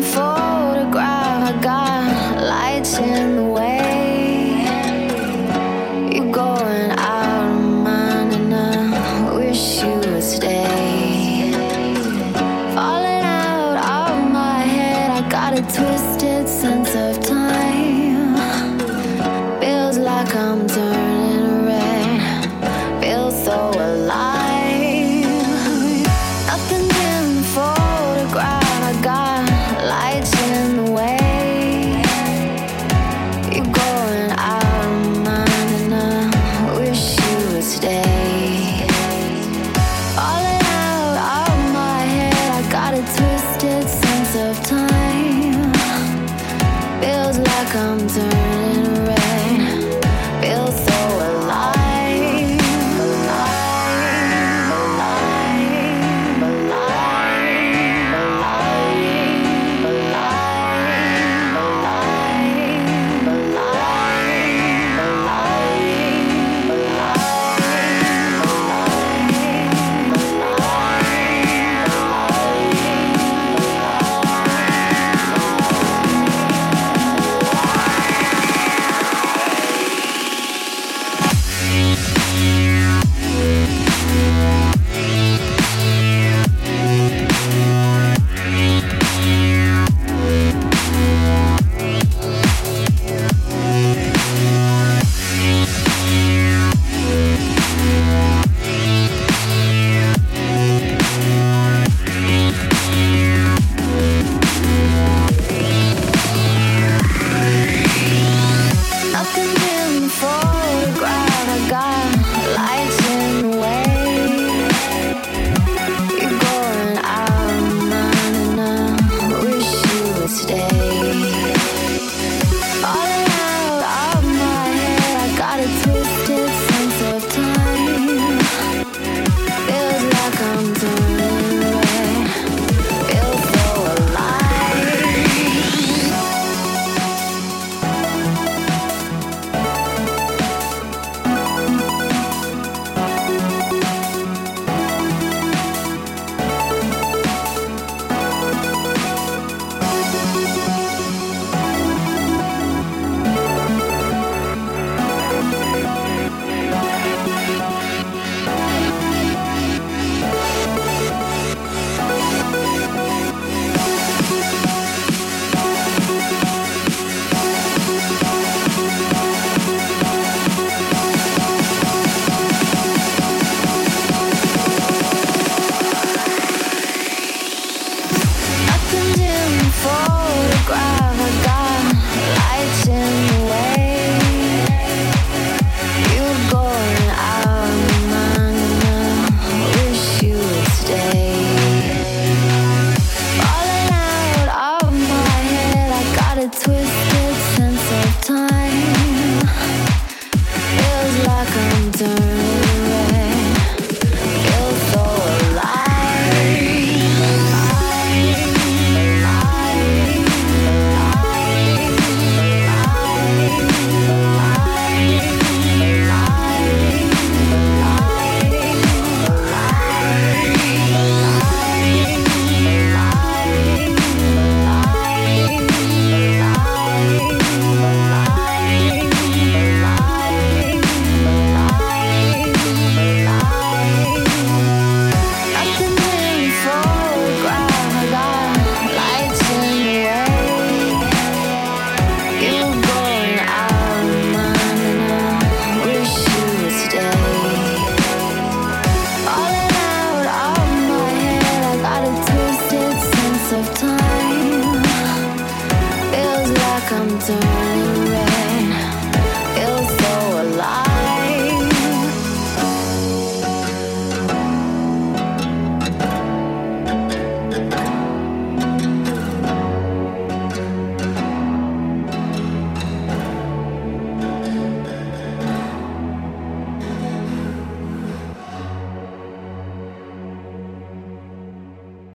photograph. I got lights in the way. You're going out of mind, and I wish you would stay. Falling out of my head, I got a twisted sense of time. Feels like I'm turning red. Feels so alive. Nothing in the photograph. I got lights in the way. You're going out of mind, and I wish you would stay. Falling out of my head, I got a twisted sense of time. Feels like I'm turning red. Feels so alive. Twisted sense of time. Feels like I'm turning red. Feels so alive. Of time feels like I'm turning